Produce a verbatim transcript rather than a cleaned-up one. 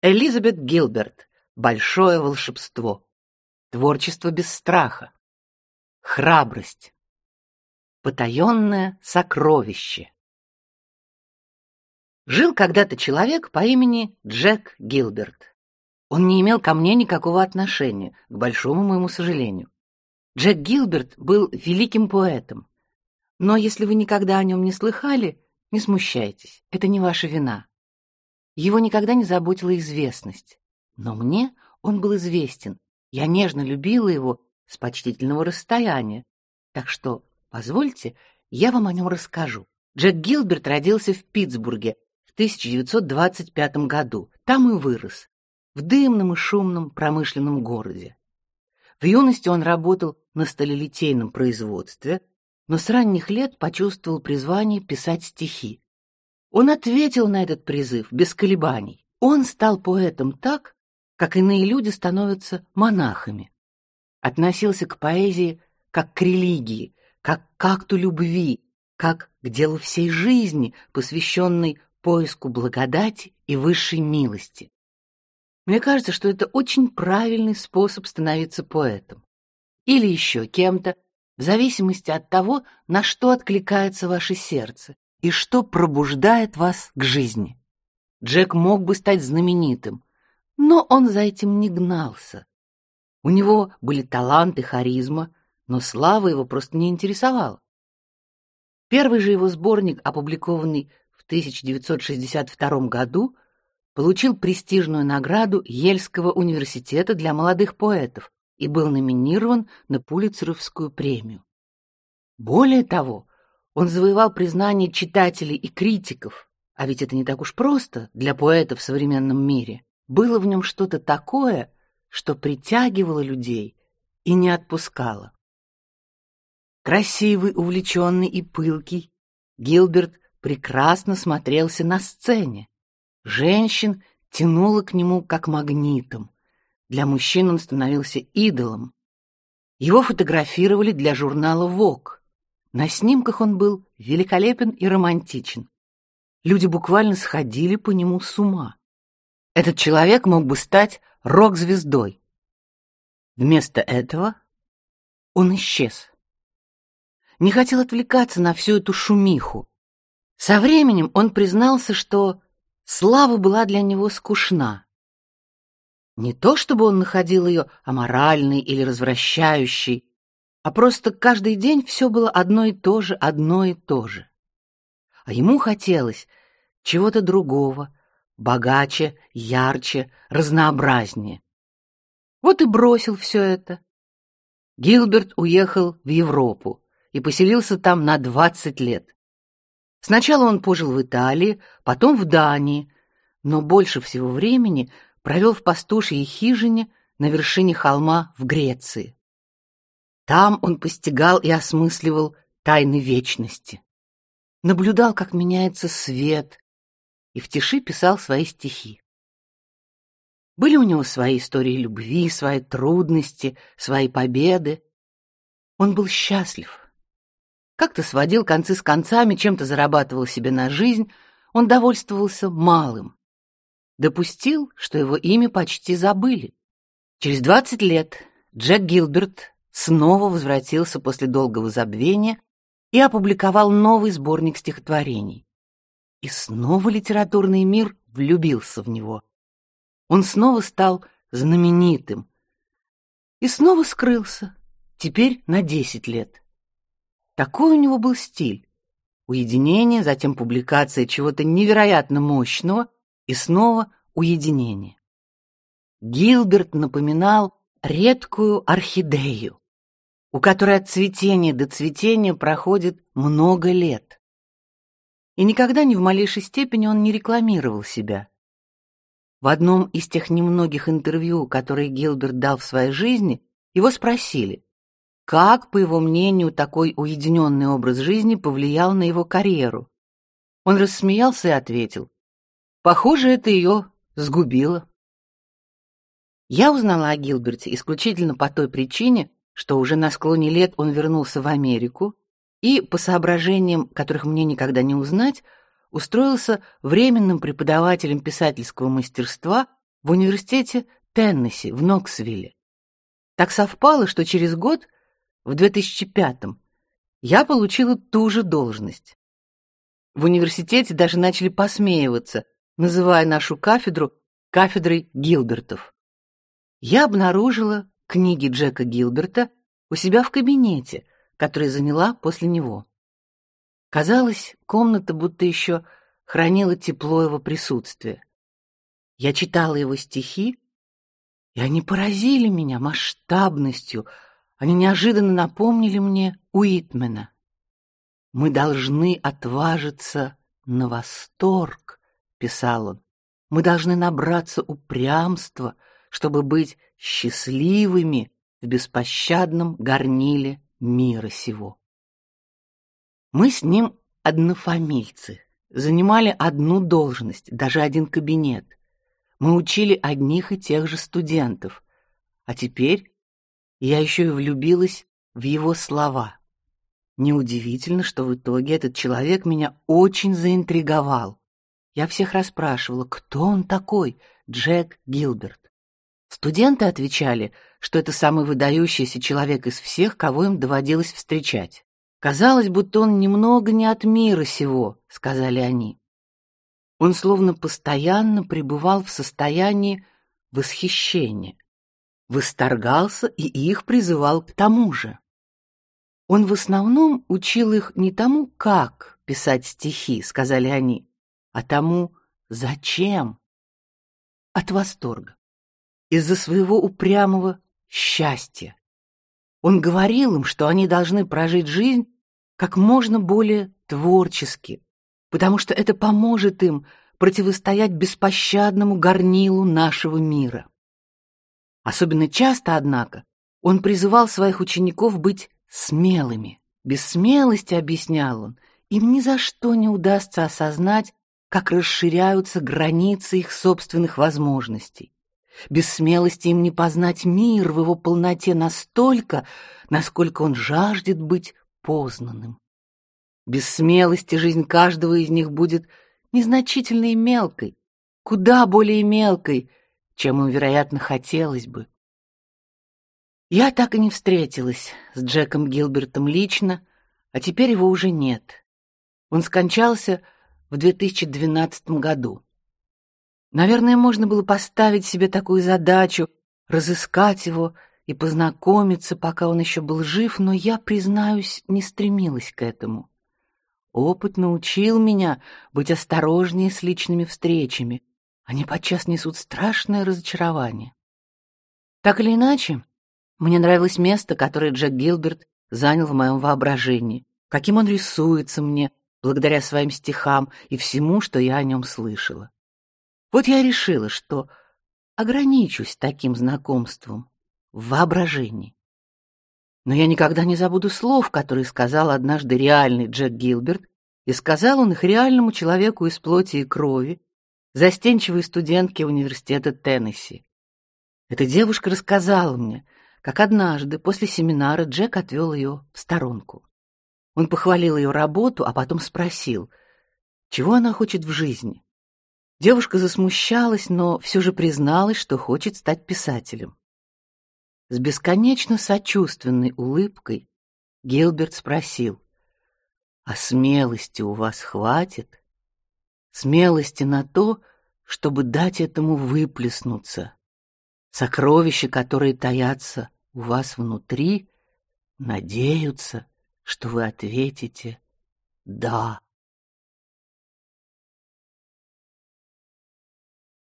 Элизабет Гилберт. Большое волшебство. Творчество без страха. Храбрость. Потаенное сокровище. Жил когда-то человек по имени Джек Гилберт. Он не имел ко мне никакого отношения, к большому моему сожалению. Джек Гилберт был великим поэтом. Но если вы никогда о нем не слыхали, не смущайтесь, это не ваша вина. Его никогда не заботила известность, но мне он был известен. Я нежно любила его с почтительного расстояния. Так что, позвольте, я вам о нем расскажу. Джек Гилберт родился в Питтсбурге в тысяча девятьсот двадцать пятом году. Там и вырос, в дымном и шумном промышленном городе. В юности он работал на сталелитейном производстве, но с ранних лет почувствовал призвание писать стихи. Он ответил на этот призыв без колебаний. Он стал поэтом так, как иные люди становятся монахами. Относился к поэзии как к религии, как к акту любви, как к делу всей жизни, посвященной поиску благодати и высшей милости. Мне кажется, что это очень правильный способ становиться поэтом. Или еще кем-то, в зависимости от того, на что откликается ваше сердце и что пробуждает вас к жизни. Джек мог бы стать знаменитым, но он за этим не гнался. У него были талант и харизма, но слава его просто не интересовала. Первый же его сборник, опубликованный в тысяча девятьсот шестьдесят втором году, получил престижную награду Ельского университета для молодых поэтов и был номинирован на Пулитцеровскую премию. Более того, он завоевал признание читателей и критиков, а ведь это не так уж просто для поэта в современном мире. Было в нем что-то такое, что притягивало людей и не отпускало. Красивый, увлеченный и пылкий, Гилберт прекрасно смотрелся на сцене. Женщин тянуло к нему как магнитом. Для мужчин он становился идолом. Его фотографировали для журнала Vogue. На снимках он был великолепен и романтичен. Люди буквально сходили по нему с ума. Этот человек мог бы стать рок-звездой. Вместо этого он исчез. Не хотел отвлекаться на всю эту шумиху. Со временем он признался, что слава была для него скучна. Не то чтобы он находил ее аморальной или развращающей, а просто каждый день все было одно и то же, одно и то же. А ему хотелось чего-то другого, богаче, ярче, разнообразнее. Вот и бросил все это. Гилберт уехал в Европу и поселился там на двадцать лет. Сначала он пожил в Италии, потом в Дании, но больше всего времени провел в пастушьей хижине на вершине холма в Греции. Там он постигал и осмысливал тайны вечности, наблюдал, как меняется свет, и в тиши писал свои стихи. Были у него свои истории любви, свои трудности, свои победы. Он был счастлив. Как-то сводил концы с концами, чем-то зарабатывал себе на жизнь, он довольствовался малым. Допустил, что его имя почти забыли. Через двадцать лет Джек Гилберт снова возвратился после долгого забвения и опубликовал новый сборник стихотворений. И снова литературный мир влюбился в него. Он снова стал знаменитым и снова скрылся, теперь на десять лет. Такой у него был стиль: уединение, затем публикация чего-то невероятно мощного и снова уединение. Гилберт напоминал редкую орхидею, у которой от цветения до цветения проходит много лет. И никогда ни в малейшей степени он не рекламировал себя. В одном из тех немногих интервью, которые Гилберт дал в своей жизни, его спросили, как, по его мнению, такой уединенный образ жизни повлиял на его карьеру. Он рассмеялся и ответил: «Похоже, это ее сгубило». Я узнала о Гилберте исключительно по той причине, что уже на склоне лет он вернулся в Америку и, по соображениям, которых мне никогда не узнать, устроился временным преподавателем писательского мастерства в университете Теннесси в Ноксвилле. Так совпало, что через год, в две тысячи пятом, я получила ту же должность. В университете даже начали посмеиваться, называя нашу кафедру кафедрой Гилбертов. Я обнаружила книги Джека Гилберта у себя в кабинете, который заняла после него. Казалось, комната будто еще хранила тепло его присутствия. Я читала его стихи, и они поразили меня масштабностью. Они неожиданно напомнили мне Уитмена. Мы должны отважиться на восторг, писал он. Мы должны набраться упрямства, чтобы быть счастливыми в беспощадном горниле мира сего. Мы с ним однофамильцы, занимали одну должность, даже один кабинет. Мы учили одних и тех же студентов. А теперь я еще и влюбилась в его слова. Неудивительно, что в итоге этот человек меня очень заинтриговал. Я всех расспрашивала, кто он такой, Джек Гилберт. Студенты отвечали, что это самый выдающийся человек из всех, кого им доводилось встречать. Казалось, будто он немного не от мира сего, сказали они. Он словно постоянно пребывал в состоянии восхищения, восторгался и их призывал к тому же. Он в основном учил их не тому, как писать стихи, сказали они, а тому, зачем. От восторга, из-за своего упрямого счастья. Он говорил им, что они должны прожить жизнь как можно более творчески, потому что это поможет им противостоять беспощадному горнилу нашего мира. Особенно часто, однако, он призывал своих учеников быть смелыми. Без смелости, объяснял он, им ни за что не удастся осознать, как расширяются границы их собственных возможностей. Без смелости им не познать мир в его полноте настолько, насколько он жаждет быть познанным. Без смелости жизнь каждого из них будет незначительной и мелкой, куда более мелкой, чем им, вероятно, хотелось бы. Я так и не встретилась с Джеком Гилбертом лично, а теперь его уже нет. Он скончался в две тысячи двенадцатом году. Наверное, можно было поставить себе такую задачу — разыскать его и познакомиться, пока он еще был жив, но я, признаюсь, не стремилась к этому. Опыт научил меня быть осторожнее с личными встречами. Они подчас несут страшное разочарование. Так или иначе, мне нравилось место, которое Джек Гилберт занял в моем воображении, каким он рисуется мне, благодаря своим стихам и всему, что я о нем слышала. Вот я решила, что ограничусь таким знакомством в воображении. Но я никогда не забуду слов, которые сказал однажды реальный Джек Гилберт, и сказал он их реальному человеку из плоти и крови, застенчивой студентке университета Теннесси. Эта девушка рассказала мне, как однажды после семинара Джек отвел ее в сторонку. Он похвалил ее работу, а потом спросил, чего она хочет в жизни. Девушка засмущалась, но все же призналась, что хочет стать писателем. С бесконечно сочувственной улыбкой Гилберт спросил: «А смелости у вас хватит? Смелости на то, чтобы дать этому выплеснуться? Сокровища, которые таятся у вас внутри, надеются, что вы ответите «да».